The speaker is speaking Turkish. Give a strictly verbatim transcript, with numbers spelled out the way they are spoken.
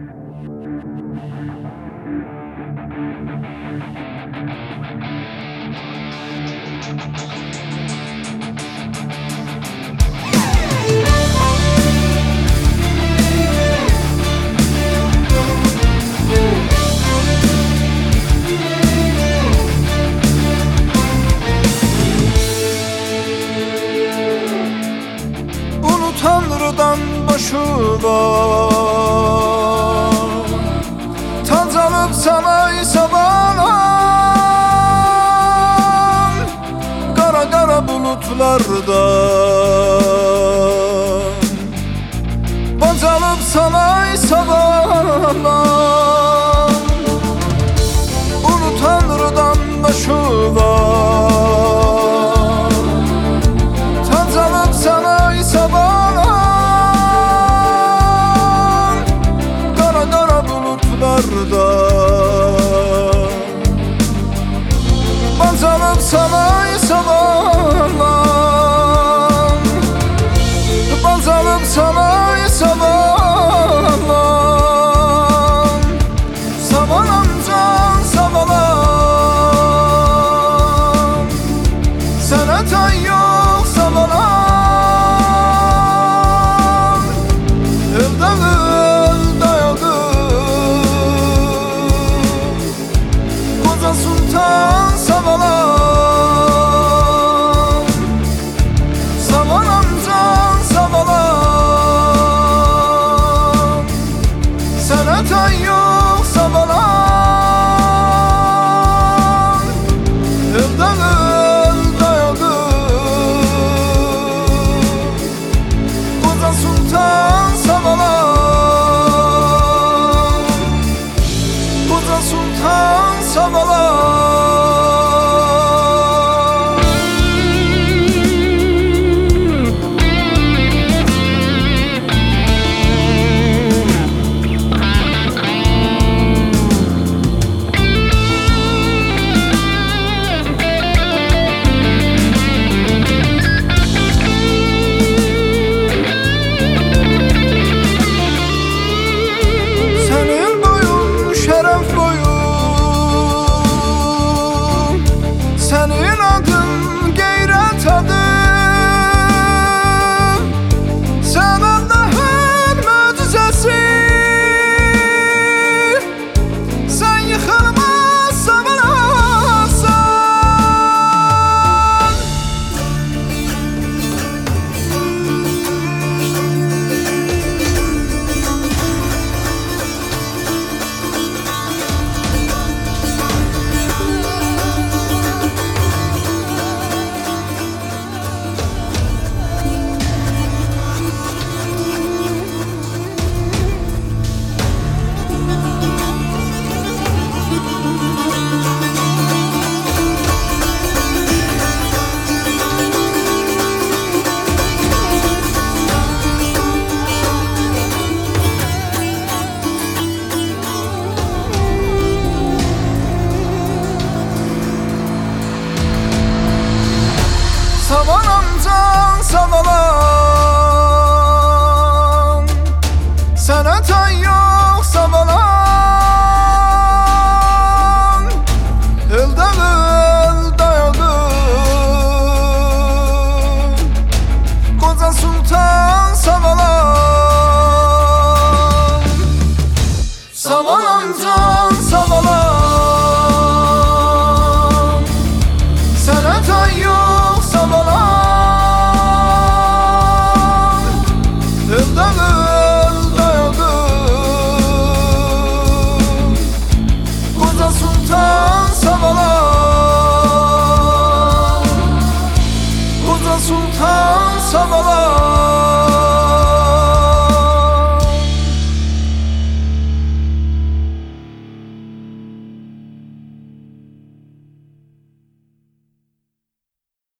Tanrı'dan boşu var, tac alıp sana isabalan, kara kara bulutlardan bac alıp sana isabalan. Ulu Tanrı'dan boşu var, tac alıp sana isabalan, bac alıp sana isabalan, bac alıp sana isabalan. Savalan can savalan, sana tay yok savalan. Elden el dayadı Koca Sultan savalan, savalan can savalan, sana tay yok savalan. Elden el dayadı Koca Sultan savalan, Koca Sultan savalan. Senin boyun şeref boyun, senin adın gayret adı. Sen Allah'ın mucizesi, sen yıkılmaz savaşsan. Savalan can savalan, sana tay yok savalan. Elden el dayadı Koca Sultan savalan, savalan can